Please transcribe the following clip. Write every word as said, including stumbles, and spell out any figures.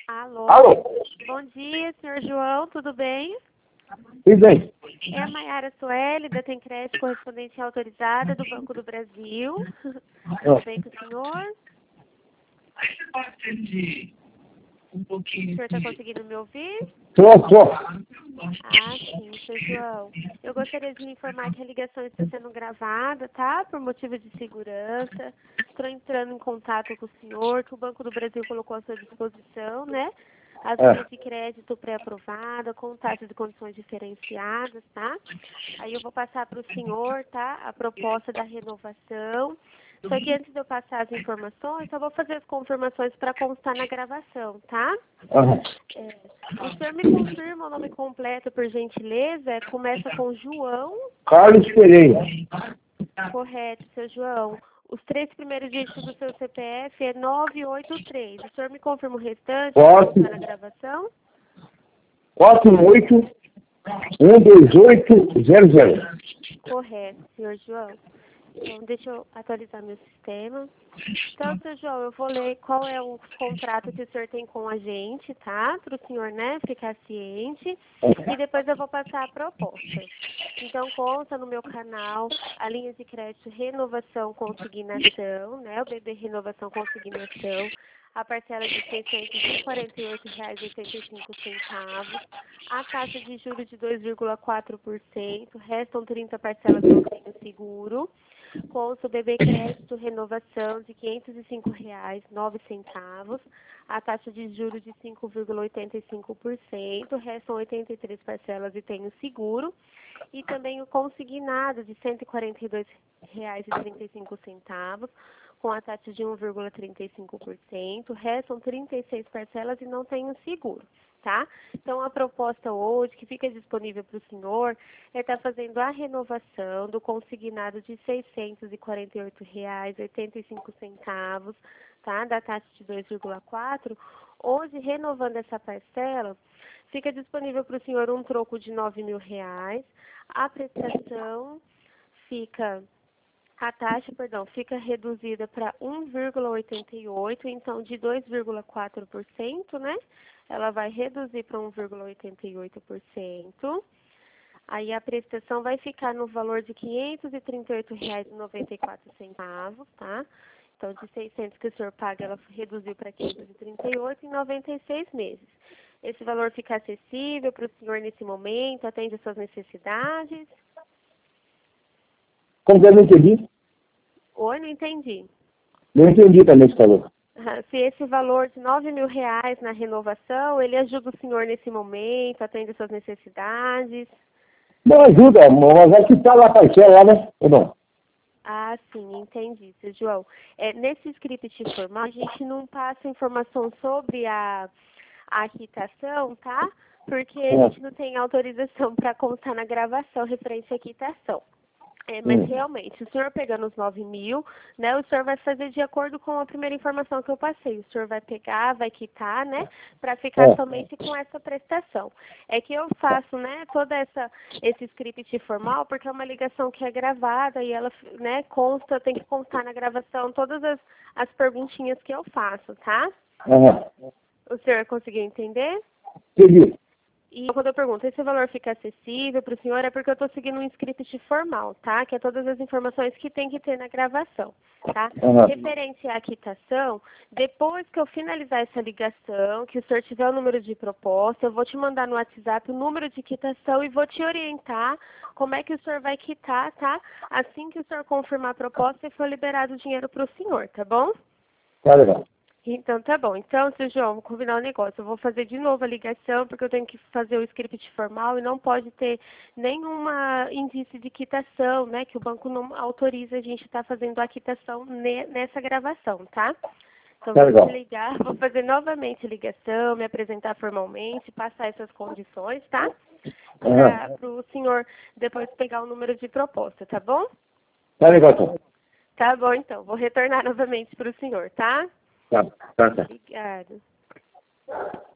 Alô? Alô? Bom dia, senhor João, tudo bem? Tudo bem? É a Maiara Soeli, da Tencred, correspondente autorizada do Banco do Brasil. Tudo bem com o senhor? O senhor está conseguindo me ouvir? Tô, tô. Ah, sim, senhor João. Eu gostaria de lhe informar que a ligação está sendo gravada, tá? Por motivo de segurança. Estou entrando em contato com o senhor, que o Banco do Brasil colocou à sua disposição, né? As É. linhas de crédito pré-aprovada, com taxas de condições diferenciadas, tá? Aí eu vou passar para o senhor, tá? A proposta da renovação. Só que antes de eu passar as informações, só vou fazer as confirmações para constar na gravação, tá? Aham. É, o senhor me confirma o nome completo, por gentileza? É, começa com João, Carlos Pereira. correto, seu João. Os três primeiros dígitos do seu C P F é nove oito três. O senhor me confirma o restante para Quatro. constar na gravação? quatro oito um dois oito zero zero. Correto, senhor João. Então, deixa eu atualizar meu sistema. Então, seu João, eu vou ler qual é o contrato que o senhor tem com a gente, tá? Para o senhor, né, ficar ciente. E depois eu vou passar a proposta. Então, consta no meu canal a linha de crédito Renovação Consignação, né? O B B Renovação Consignação. A parcela de seiscentos e quarenta e oito reais e oitenta e cinco centavos. A taxa de juros de dois vírgula quatro por cento. Restam trinta parcelas que eu tenho seguro. Consta o B B Crédito Renovação de quinhentos e cinco reais e nove centavos, a taxa de juros de cinco vírgula oitenta e cinco por cento, restam oitenta e três parcelas e tenho seguro, e também o consignado de cento e quarenta e dois reais e trinta e cinco centavos, com a taxa de um vírgula trinta e cinco por cento, restam trinta e seis parcelas e não tenho seguro. Tá? Então, a proposta hoje, que fica disponível para o senhor, é estar fazendo a renovação do consignado de seiscentos e quarenta e oito reais e oitenta e cinco centavos, tá? Da taxa de dois vírgula quatro. Hoje, renovando essa parcela, fica disponível para o senhor um troco de nove mil reais. A prestação fica... A taxa, perdão, fica reduzida para um vírgula oitenta e oito, então de dois vírgula quatro por cento, né? Ela vai reduzir para um vírgula oitenta e oito por cento. Aí a prestação vai ficar no valor de quinhentos e trinta e oito reais e noventa e quatro centavos, tá? Então, de seiscentos que o senhor paga, ela reduziu para quinhentos e trinta e oito em noventa e seis meses. Esse valor fica acessível para o senhor nesse momento, atende às suas necessidades? Como que eu não entendi? Oi, não entendi. Não entendi também esse valor. Se esse valor de nove mil reais na renovação, ele ajuda o senhor nesse momento, atende às suas necessidades? Não ajuda, mas vai quitar lá a parcela lá, né? Ou não? Ah, sim, entendi, seu João. É, nesse script formal, a gente não passa informação sobre a, a quitação, tá? Porque a gente não tem autorização para constar na gravação referente à quitação. É, mas Hum. realmente, o senhor pegando os nove mil, né, o senhor vai fazer de acordo com a primeira informação que eu passei. O senhor vai pegar, vai quitar, né, para ficar É. somente com essa prestação. É que eu faço, né, toda essa, esse script formal, porque é uma ligação que é gravada e ela, né, consta, tem que constar na gravação todas as, as perguntinhas que eu faço, tá? Aham. O senhor conseguiu entender? Entendi. E quando eu pergunto, esse valor fica acessível para o senhor, é porque eu estou seguindo um script formal, tá? Que é todas as informações que tem que ter na gravação, tá? Uhum. Referente à quitação, depois que eu finalizar essa ligação, que o senhor tiver o número de proposta, eu vou te mandar no WhatsApp o número de quitação e vou te orientar como é que o senhor vai quitar, tá? Assim que o senhor confirmar a proposta e for liberado o dinheiro para o senhor, tá bom? Tá legal. Então, tá bom. Então, seu João, vou combinar um negócio. Eu vou fazer de novo a ligação, porque eu tenho que fazer o script formal e não pode ter nenhuma indício de quitação, né? Que o banco não autoriza a gente estar tá fazendo a quitação ne nessa gravação, tá? Então, Tá vou legal. te ligar, vou fazer novamente a ligação, me apresentar formalmente, passar essas condições, tá? Para Uhum. o senhor depois pegar o número de proposta, tá bom? Tá legal, então. Tá bom, então. Vou retornar novamente para o senhor, tá? Tá, tá, tá. Obrigada.